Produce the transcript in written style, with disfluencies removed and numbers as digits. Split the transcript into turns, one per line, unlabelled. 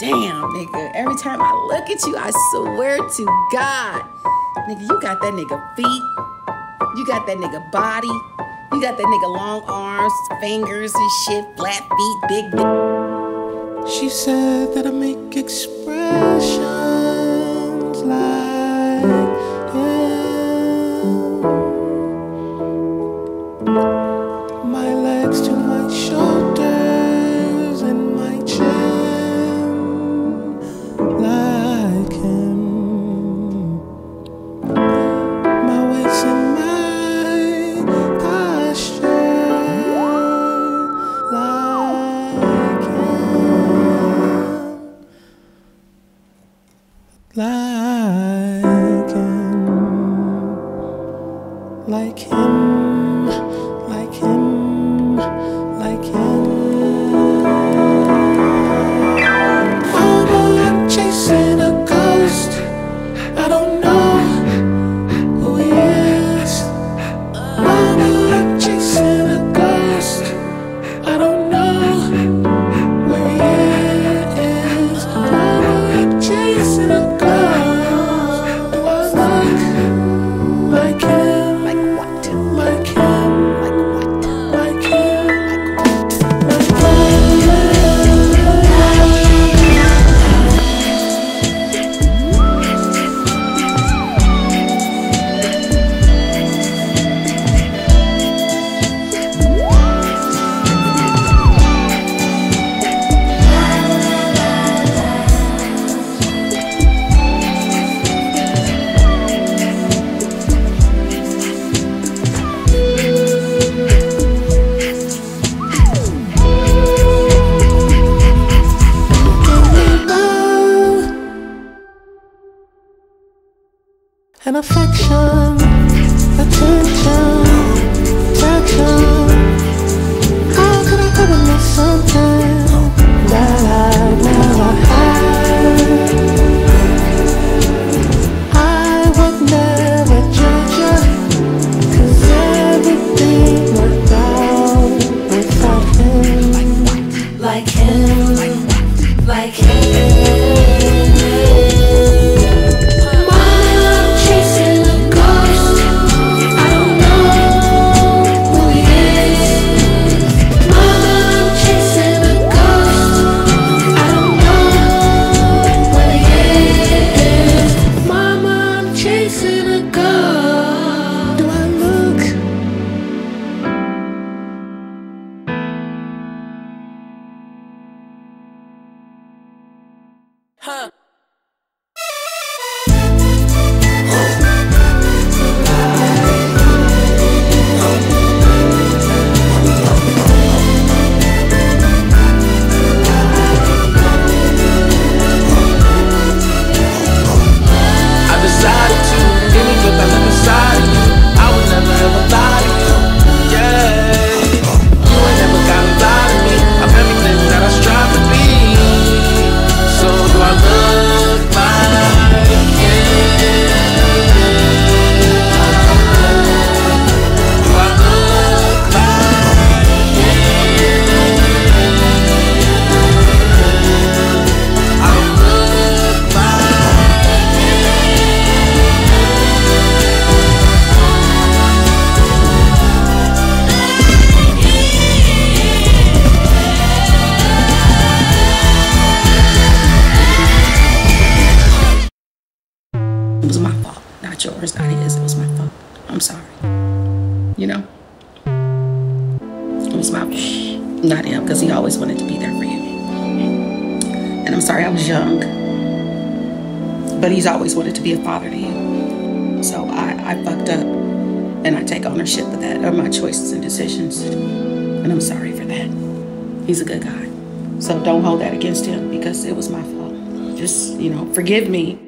damn, nigga. Every time I look at you, I swear to God, nigga, you got that nigga feet. You got that nigga body. You got that nigga long arms, fingers and shit, flat feet, big dick.
She said that I make expressions like my legs to my shoulders and my chin like him. My waist and my posture like him. Like him. Like him. Like him, like him. I'm chasing a ghost. I don't know who he is. I'm chasing a ghost. I don't know where he is. I'm chasing a ghost. Do I look like him?
Like what?
Like him?
Like what?
Like him? And affection, attention, protection. How could I ever miss something that I never had? I would never judge you, 'cause everything worked out without him.
Like him, like him. I'm chasing a ghost. I don't know who he is. I'm chasing a ghost. I don't know where he is. Mama, I'm chasing a ghost.
Do I look?
Huh.
I decided to give me good I live inside of you. I would never ever lie to you. Yeah, you ain't never gotta lie to me. I'm everything that I strive to be. So do I look like him? Do I look like him? I don't look
It was my fault, not yours, not his. It was my fault. I'm sorry. You know? It was my fault, not him, because he always wanted to be there for you. And I'm sorry I was young, but he's always wanted to be a father to you. So I fucked up, and I take ownership of that, of my choices and decisions. And I'm sorry for that. He's a good guy. So don't hold that against him, because it was my fault. Just, forgive me